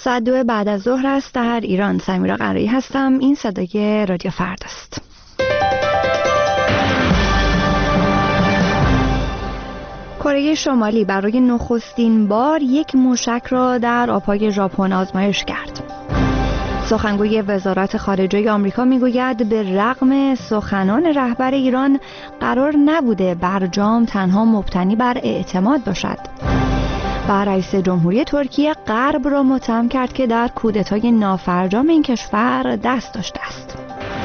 ساعت 2 بعد از ظهر است در ایران. سمیرا قرایی هستم. این صدای رادیو فردا است. کره شمالی برای نخستین بار یک موشک را در آبهای ژاپن آزمایش کرد. سخنگوی وزارت خارجه آمریکا میگوید به رغم سخنان رهبر ایران قرار نبوده برجام تنها مبتنی بر اعتماد باشد. و رئیس جمهوری ترکیه غرب را متهم کرد که در کودتای نافرجام این کشور دست داشته است.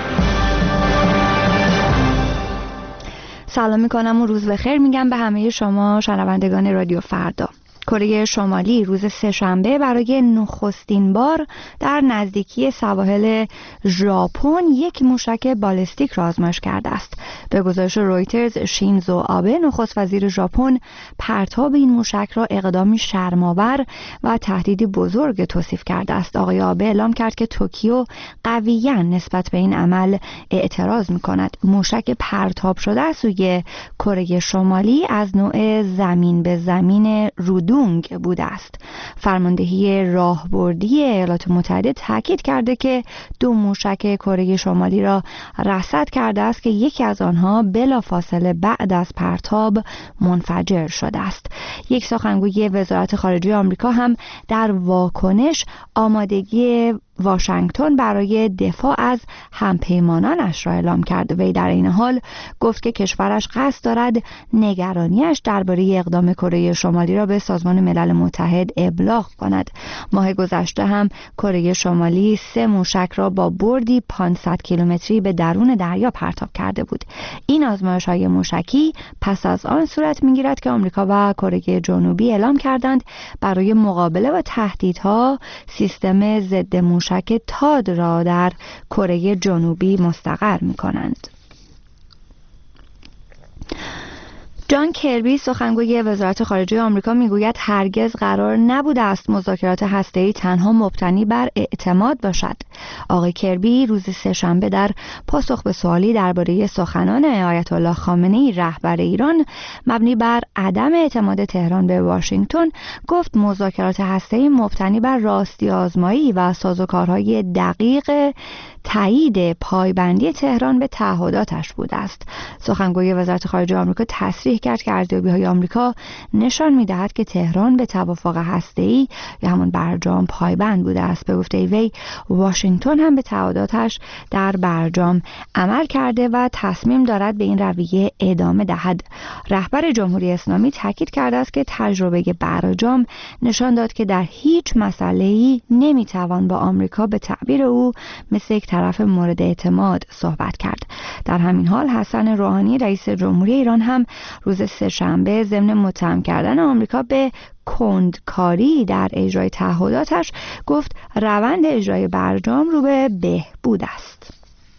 سلام میکنم و روز بخیر میگم به همه شما شنوندگان رادیو فردا. کره شمالی روز سه‌شنبه برای نخستین بار در نزدیکی سواحل ژاپن یک موشک بالستیک را آزمایش کرده است. به گزارش رویترز، شینزو آبه نخست وزیر ژاپن پرتاب این موشک را اقدامی شرم‌آور و تهدیدی بزرگ توصیف کرده است. آقای آبه اعلام کرد که توکیو قویاً نسبت به این عمل اعتراض می‌کند. موشک پرتاب شده از سوی کره شمالی از نوع زمین به زمین رودونگ بوده است. فرماندهی راهبردی ایالات متحده تاکید کرده که 2 موشک کره شمالی را رصد کرده است که یکی از آنها بلافاصله بعد از پرتاب منفجر شده است. یک سخنگوی وزارت خارجه آمریکا هم در واکنش آمادگی واشنگتن برای دفاع از همپیمانانش را اعلام کرد. وی در این حال گفت که کشورش قصد دارد نگرانیش درباره اقدام کره شمالی را به سازمان ملل متحد ابلاغ کند. ماه گذشته هم کره شمالی 3 موشک را با بردی 500 کیلومتری به درون دریا پرتاب کرده بود. این آزمایش‌های موشکی پس از آن صورت می‌گیرد که آمریکا و کره جنوبی اعلام کردند برای مقابله با تهدیدها سیستم ضد موشک تاد را در کره جنوبی مستقر می‌کنند. جان کربی سخنگوی وزارت خارجه آمریکا میگوید هرگز قرار نبوده است مذاکرات هسته‌ای تنها مبتنی بر اعتماد باشد. آقای کربی روز سه‌شنبه در پاسخ به سوالی درباره سخنان آیت الله خامنه‌ای رهبر ایران مبنی بر عدم اعتماد تهران به واشنگتن گفت مذاکرات هسته‌ای مبتنی بر راستی آزمایی و سازوکارهای دقیق تایید پایبندی تهران به تعهداتش بوده است. سخنگوی وزارت خارجه آمریکا تصریح کرد که ارزیابی‌های آمریکا نشان می‌دهد که تهران به توافق هسته‌ای یا همان برجام پایبند بوده است. به گفته وی واشنگتن هم به تعهداتش در برجام عمل کرده و تصمیم دارد به این رویه ادامه دهد. رهبر جمهوری اسلامی تاکید کرده است که تجربه برجام نشان داد که در هیچ مسئله‌ای نمی‌توان با آمریکا به تعبیر او مثل یک طرف مورد اعتماد صحبت کرد. در همین حال حسن روحانی رئیس جمهوری ایران هم روز سه‌شنبه ضمن متهم کردن آمریکا به کندکاری در اجرای تعهداتش گفت روند اجرای برجام رو به بهبود است.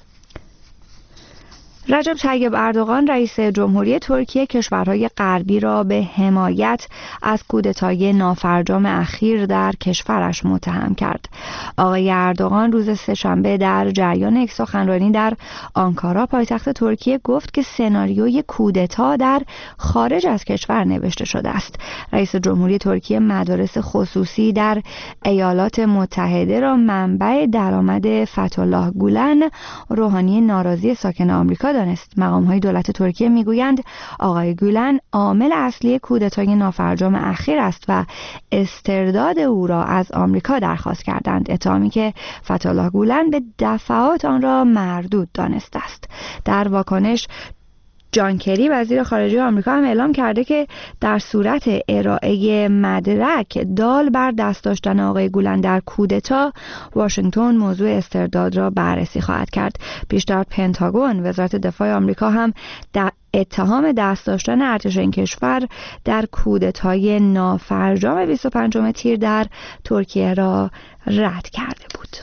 رجب طیب اردوغان رئیس جمهوری ترکیه کشورهای غربی را به حمایت از کودتای نافرجام اخیر در کشورش متهم کرد. آقای اردوغان روز سه‌شنبه در جریان یک سخنرانی در آنکارا پایتخت ترکیه گفت که سناریوی کودتا در خارج از کشور نوشته شده است. رئیس جمهوری ترکیه مدارس خصوصی در ایالات متحده را منبع درآمد فتح‌الله گولن، روحانی ناراضی ساکن آمریکا دانست. مقام‌های دولت ترکیه میگویند آقای گولن عامل اصلی کودتای نافرجام اخیر است و استرداد او را از آمریکا درخواست کردند، اتهامی که فتح‌الله گولن به دفعات آن را مردود دانسته است. در واکنش جان کری وزیر خارجه آمریکا هم اعلام کرده که در صورت ارائه مدرک دال بر دست داشتن آقای گولن در کودتا، واشنگتن موضوع استرداد را بررسی خواهد کرد. پیشتر پنتاگون وزارت دفاع آمریکا هم در اتهام دست داشتن ارتش این کشور در کودتای نافرجام 25 تیر در ترکیه را رد کرده بود.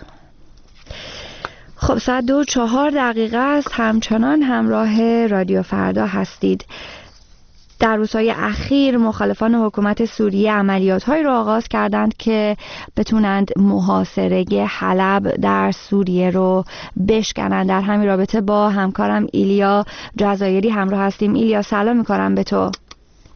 خب ساعت 2:04 است. همچنان همراه رادیو فردا هستید. در روزهای اخیر مخالفان حکومت سوریه عملیات‌هایی را آغاز کردند که بتونند محاصره حلب در سوریه رو بشکنند. در همین رابطه با همکارم ایلیا جزایری همراه هستیم. ایلیا سلام می‌کنم به تو.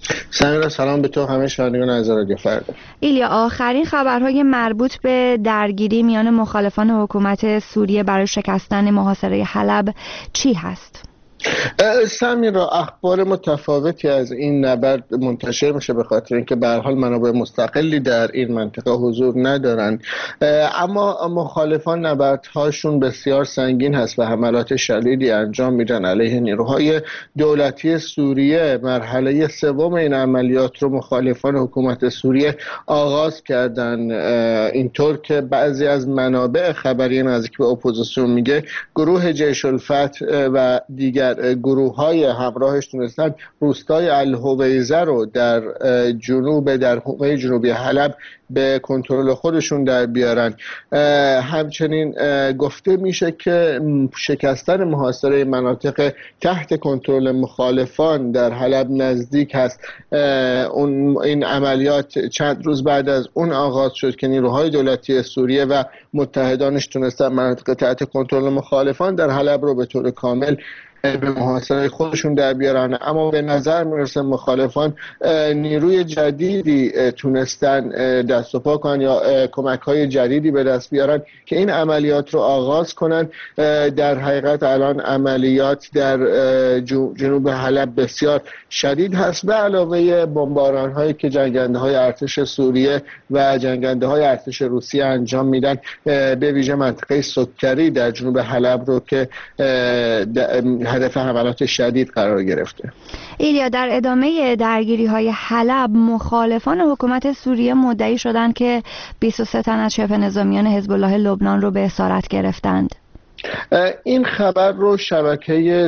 سلام به تو، همه شنوندگان از رادیو فردا. ایلیا، آخرین خبرهای مربوط به درگیری میان مخالفان حکومت سوریه برای شکستن محاصره حلب چی هست؟ سمیرا، اخبار متفاوتی از این نبرد منتشر میشه به خاطر اینکه به هر حال منابع مستقلی در این منطقه حضور ندارن، اما مخالفان نبردهاشون بسیار سنگین هست و حملات شدیدی انجام میدن علیه نیروهای دولتی سوریه. مرحله سوم این عملیات رو مخالفان حکومت سوریه آغاز کردن، اینطور که بعضی از منابع خبری نزدیک به اپوزیسیون میگه گروه جیش الفتح و دیگر گروه‌های همراهش تونستن روستای الحویزه رو در حومه جنوبی حلب به کنترل خودشون در بیارن. همچنین گفته میشه که شکستن محاصره مناطق تحت کنترل مخالفان در حلب نزدیک هست. این عملیات چند روز بعد از اون آغاز شد که نیروهای دولتی سوریه و متحدانش تونستن مناطق تحت کنترل مخالفان در حلب رو به طور کامل به محاصره خودشون در بیارن، اما به نظر میرسه مخالفان نیروی جدیدی تونستن دست و پا کنن یا کمک‌های جدیدی به دست بیارن که این عملیات رو آغاز کنن. در حقیقت الان عملیات در جنوب حلب بسیار شدید هست، به علاوه بمباران‌هایی که جنگنده‌های ارتش سوریه و جنگنده‌های ارتش روسیه انجام میدن به ویژه منطقه سکری در جنوب حلب رو که هدف حملات شدید قرار گرفته. ایلیا، در ادامه درگیری‌های حلب مخالفان حکومت سوریه مدعی شدند که 23 تن از شبه نظامیان حزب الله لبنان رو به اسارت گرفتند. این خبر رو شبکه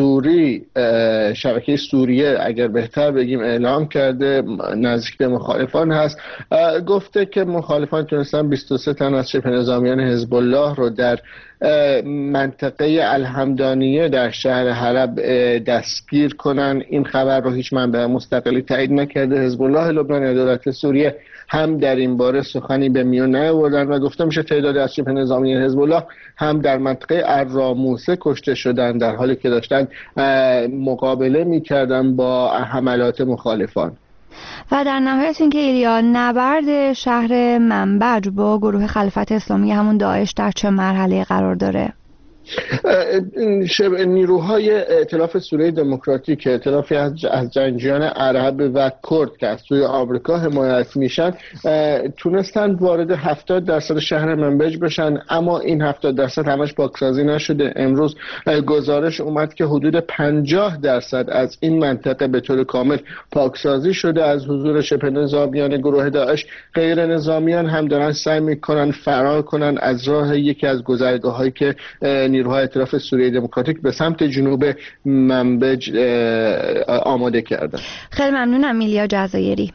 سوریه اگر بهتر بگیم اعلام کرده، نزدیک به مخالفان هست. گفته که مخالفان تونستن 23 تن از شبه نظامیان حزب الله رو در منطقه الحمدانیه در شهر حلب دستگیر کنن. این خبر رو هیچ منبع مستقلی تایید نکرده. حزب الله لبنان یا دولت سوریه هم در این باره سخنی به میان نیاوردن و گفته میشه تعدادی از شبه نظامیان حزب الله هم در منطقه الراموسه کشته شدن در حالی که داشتن مقابله میکردن با حملات مخالفان. و در نهایت اینکه ایلیا، نبرد شهر منبج با گروه خلافت اسلامی همون داعش در چه مرحله قرار داره؟ نیروهای ائتلاف سوریه دموکراتیک، ائتلافی از جنگجویان عرب و کرد که از سوی آمریکا حمایت میشن، تونستن وارد 70% شهر منبج بشن، اما این 70% همش پاکسازی نشده. امروز گزارش اومد که حدود 50% از این منطقه به طور کامل پاکسازی شده از حضور شبه نظامیان گروه داعش. غیر نظامیان هم دارن سعی میکنن فرار کنن از راه یکی از گذرگاه‌هایی که نیروهای ائتلاف سوریه دموکراتیک به سمت جنوب منبج آماده کردن. خیلی ممنونم ایلیا جزایری.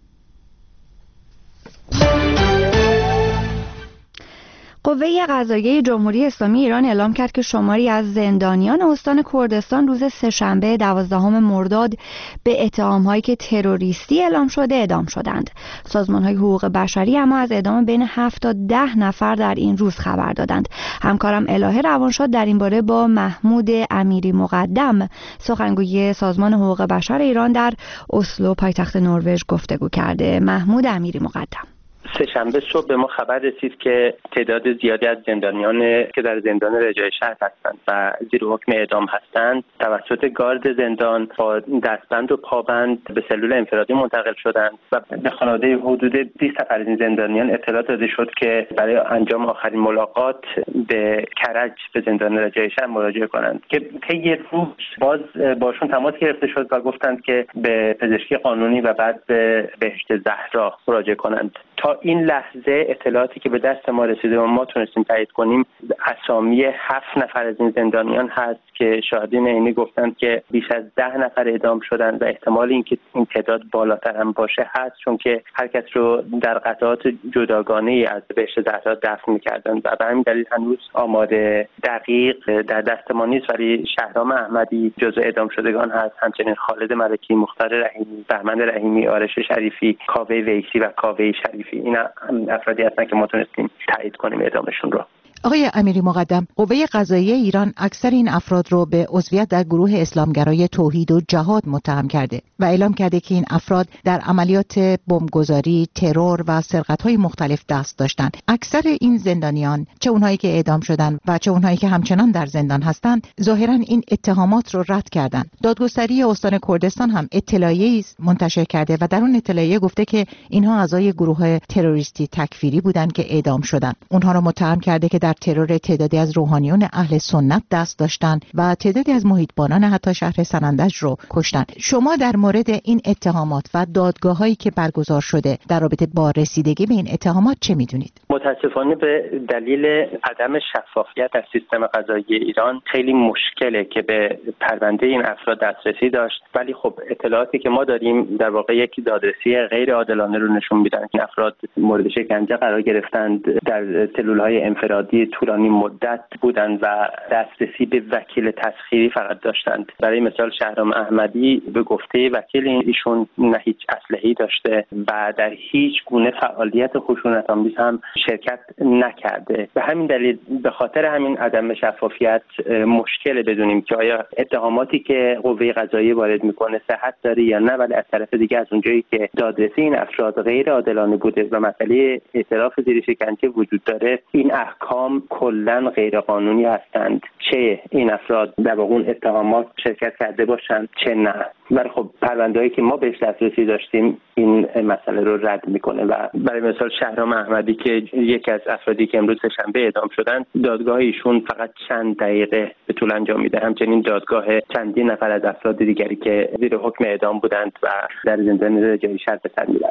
قوه قضاییه جمهوری اسلامی ایران اعلام کرد که شماری از زندانیان استان کردستان روز سه‌شنبه 12 مرداد به اتهام‌هایی که تروریستی اعلام شده اعدام شدند. سازمان‌های حقوق بشری اما از اعدام بین 7 تا 10 نفر در این روز خبر دادند. همکارم الهه روانشاد در این باره با محمود امیری مقدم، سخنگوی سازمان حقوق بشر ایران در اسلو پایتخت نروژ گفتگو کرده. محمود امیری مقدم: سه‌شنبه صبح به ما خبر رسید که تعداد زیادی از زندانیان که در زندان رجای شهر هستند و زیر حکم اعدام هستند توسط گارد زندان با دستبند و پابند به سلول انفرادی منتقل شدند و به خانواده حدود 20 نفر از این زندانیان اطلاع داده شد که برای انجام آخرین ملاقات به کرج به زندان رجای شهر مراجعه کنند که طی روز باز باشون تماس گرفته شد و گفتند که به پزشکی قانونی و بعد به بهشت زهرا مراجعه کنند. تا این لحظه اطلاعاتی که به دست ما رسیده و ما تونستیم تایید کنیم، اسامی 7 نفر از این زندانیان هست که شاهدین عینی گفتند که بیش از 10 نفر اعدام شدند و احتمال اینکه این تعداد بالاتر هم باشه هست، چون که هر کس رو در قطعات جداگانه از بهشت زهرا دفن می‌کردند و به همین دلیل هنوز آمار دقیق در دست ما نیست، ولی شهرام احمدی جزو اعدام شدگان هست، همچنین خالد ملکی، مختار رحیمی، بهمن رحیمی، آرش شریفی، کاوه ویسی و کاوه شریفی. اینا افرادی هستن که ما تونستیم تایید کنیم اعدامشون رو. آقای امیری مقدم، قوه قضاییه ایران اکثر این افراد رو به عضویت در گروه اسلامگرای توحید و جهاد متهم کرده و اعلام کرده که این افراد در عملیات بمبگذاری، ترور و سرقت‌های مختلف دست داشتند. اکثر این زندانیان، چه اونهایی که اعدام شدن و چه اونهایی که همچنان در زندان هستند، ظاهراً این اتهامات رو رد کردند. دادگستری استان کردستان هم اطلاعیه‌ای منتشر کرده و در اون اطلاعیه گفته که اینها اعضای گروه تروریستی تکفیری بودند که اعدام شدند. اونها رو متهم کرده که در ترور تعدادی از روحانیون اهل سنت دست داشتند و تعدادی از محیطبانان حتی شهر سنندج رو کشتند. شما در مورد این اتهامات و دادگاه‌هایی که برگزار شده در رابطه با رسیدگی به این اتهامات چه می‌دونید؟ متاسفانه به دلیل عدم شفافیت در سیستم قضایی ایران خیلی مشکله که به پرونده این افراد دسترسی داشت، ولی خب اطلاعاتی که ما داریم در واقع یک دادرسی غیر عادلانه رو نشون میدن. این افراد مورد شکنجه قرار گرفتند، در سلول‌های انفرادی طولانی مدت بودند و دسترسی به وکیل تسخیری فقط داشتند. برای مثال شهرام احمدی به گفته وکیل ایشون نه هیچ اسلحه‌ای داشته و در هیچ گونه فعالیت خشونت‌آمیز هم شرکت نکرده. به همین دلیل، به خاطر همین عدم شفافیت مشکل بدونیم که آیا اتهاماتی که قوه قضاییه وارد میکنه صحت داره یا نه، ولی از طرف دیگه از اونجایی که دادرسی این افراد غیر عادلانه بوده و مسئله اعتراف زیر شکنجه وجود داره، این احکام کلاً غیر قانونی هستند، چه این افراد در واقع اون اتهامات شرکت کرده باشند چه نه. ولی خب پرونده‌ای که ما بهش دسترسی داشتیم این مسئله رو رد میکنه و برای مثال شهرام احمدی که یکی از افرادی که امروز شنبه اعدام شدند، دادگاه ایشون فقط چند دقیقه به طول انجام میده. همچنین دادگاه چندین نفر از افراد دیگری که زیر حکم اعدام بودند و در زندان رجایی شهر به سر میبرند.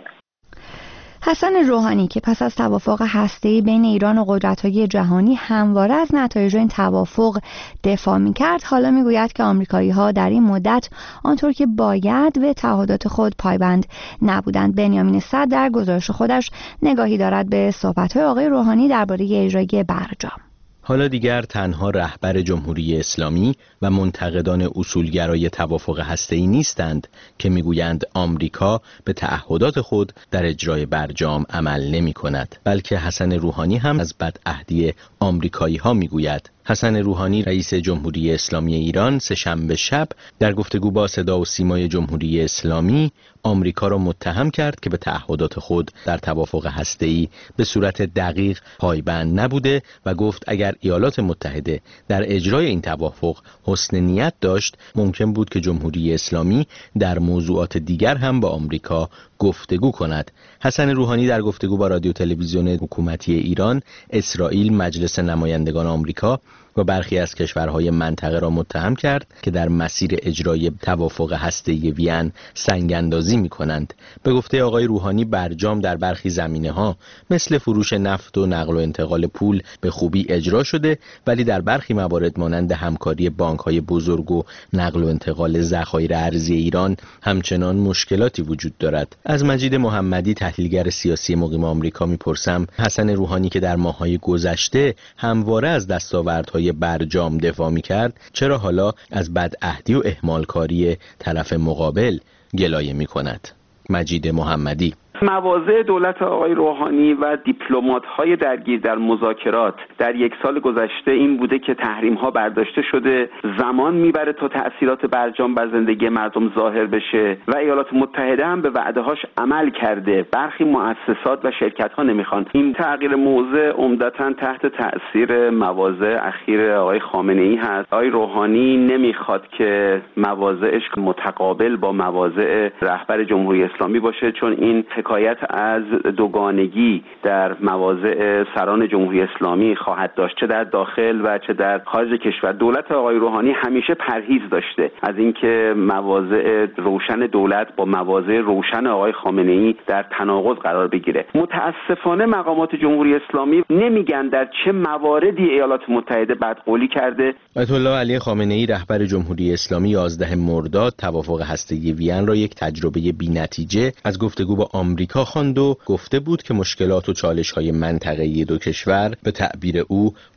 حسن روحانی که پس از توافق هسته‌ای بین ایران و قدرت‌های جهانی همواره از نتایج این توافق دفاع می‌کرد، حالا می‌گوید که آمریکایی‌ها در این مدت آنطور که باید به تعهدات خود پایبند نبودند. بنیامین صدر در گزارش خودش نگاهی دارد به صحبت‌های آقای روحانی درباره اجرای برجام. حالا دیگر تنها رهبر جمهوری اسلامی و منتقدان اصولگرای توافق هسته‌ای نیستند که میگویند آمریکا به تعهدات خود در اجرای برجام عمل نمی‌کند، بلکه حسن روحانی هم از بدعهدی آمریکایی‌ها میگوید. حسن روحانی رئیس جمهوری اسلامی ایران سه‌شنبه شب در گفتگو با صدا و سیمای جمهوری اسلامی آمریکا را متهم کرد که به تعهدات خود در توافق هسته‌ای به صورت دقیق پایبند نبوده و گفت اگر ایالات متحده در اجرای این توافق حسن نیت داشت، ممکن بود که جمهوری اسلامی در موضوعات دیگر هم با آمریکا گفتگو کند. حسن روحانی در گفتگو با رادیو تلویزیون حکومتی ایران، اسرائیل، مجلس نمایندگان آمریکا و برخی از کشورهای منطقه را متهم کرد که در مسیر اجرای توافق هسته‌ای وین سنگ‌اندازی می‌کنند. به گفته آقای روحانی، برجام در برخی زمینه‌ها مثل فروش نفت و نقل و انتقال پول به خوبی اجرا شده، ولی در برخی موارد مانند همکاری بانک‌های بزرگ و نقل و انتقال ذخایر ارزی ایران همچنان مشکلاتی وجود دارد. از مجید محمدی، تحلیلگر سیاسی مقیم آمریکا، می‌پرسم حسن روحانی که در ماه‌های گذشته همواره از دستاوردهای برجام دفاع می‌کرد، چرا حالا از بدعهدی و اهمالکاری طرف مقابل گلایه می‌کند؟ مجید محمدی: مواضع دولت آقای روحانی و دیپلمات‌های درگیر در مذاکرات در یک سال گذشته این بوده که تحریم‌ها برداشته شده، زمان میبره تا تأثیرات برجام بر زندگی مردم ظاهر بشه و ایالات متحده هم به وعده‌هاش عمل کرده. برخی مؤسسات و شرکت‌ها نمیخوان. این تغییر موضع عمدتاً تحت تأثیر مواضع اخیر آقای خامنه‌ای هست. آقای روحانی نمیخواد که مواضعش متقابل با مواضع رهبر جمهوری اسلامی باشه، چون این حکایت از دوگانگی در مواضع سران جمهوری اسلامی خواهد داشت، چه در داخل و چه در خارج کشور. دولت آقای روحانی همیشه پرهیز داشته از اینکه مواضع روشن دولت با مواضع روشن آقای خامنه‌ای در تناقض قرار بگیره. متاسفانه مقامات جمهوری اسلامی نمیگن در چه مواردی ایالات متحده بدقولی کرده. آیت الله علی خامنه‌ای رهبر جمهوری اسلامی 11 مرداد توافق هسته‌ای وین را یک تجربه بی‌نتیجه از گفتگو با آمریکا خواند و گفته بود که مشکلات و چالش‌های منطقه‌ای دو کشور به تعبیر او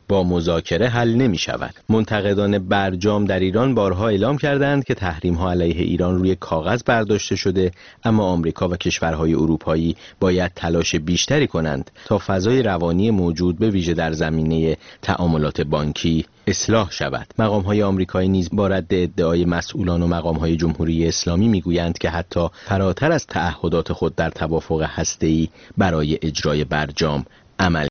با مذاکره حل نمی شود. منتقدان برجام در ایران بارها اعلام کردند که تحریم‌ها علیه ایران روی کاغذ برداشته شده، اما آمریکا و کشورهای اروپایی باید تلاش بیشتری کنند تا فضای روانی موجود به ویژه در زمینه تعاملات بانکی اصلاح شود. مقام‌های آمریکایی نیز با رد ادعای مسئولان و مقام‌های جمهوری اسلامی می‌گویند که حتی فراتر از تعهدات خود در توافق هسته‌ای برای اجرای برجام عمل